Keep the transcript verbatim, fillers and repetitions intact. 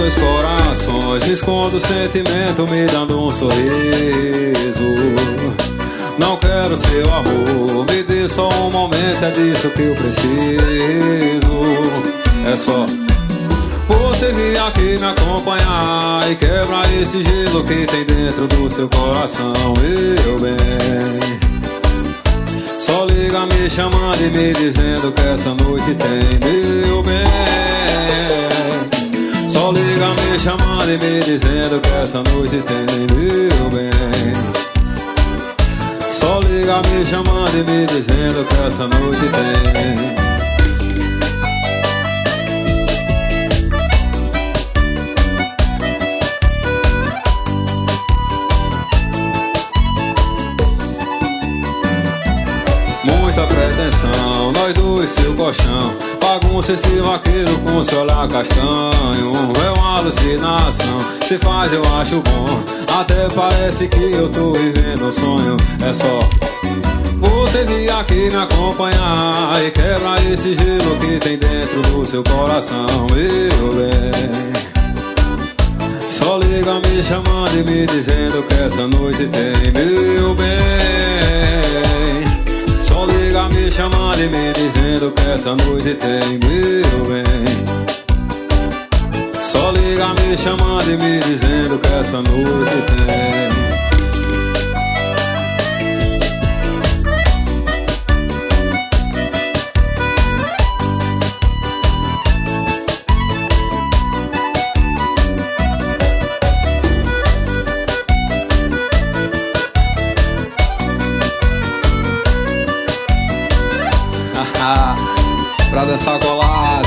dois corações, me escondo o sentimento me dando um sorriso. Não quero seu amor, me dê só um momento, é disso que eu preciso. É só você vir aqui me acompanhar e quebrar esse gelo que tem dentro do seu coração, meu bem. Só liga me chamando e me dizendo que essa noite tem, meu bem. Só liga me chamando e me dizendo que essa noite tem, meu bem. Só liga me chamando e me dizendo que essa noite tem. Muita pretensão, nós dois seu colchão. Bagunça esse vaqueiro com seu olhar castanho. É uma alucinação, se faz eu acho bom. Até parece que eu tô vivendo um sonho. É só você vir aqui me acompanhar e quebrar esse gelo que tem dentro do seu coração, meu bem. Só liga me chamando e me dizendo que essa noite tem, meu bem. Só liga me chamando e me dizendo que essa noite tem, meu bem. Só liga me chamando e me dizendo que essa noite tem. Pra dançar colado.